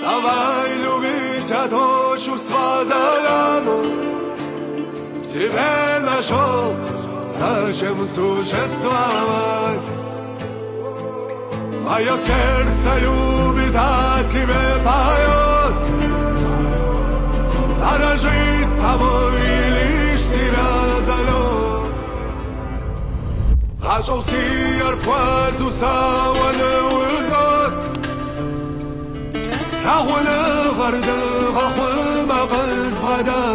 Давай любить, а то чувства загану в тебе нашел, зачем существовать? Мое сердце любит, а тебе поет. Дорожит тобой и лишь тебя зовет. Рожался арпуазу сауаны узор. Рауны варды вахума кыз бада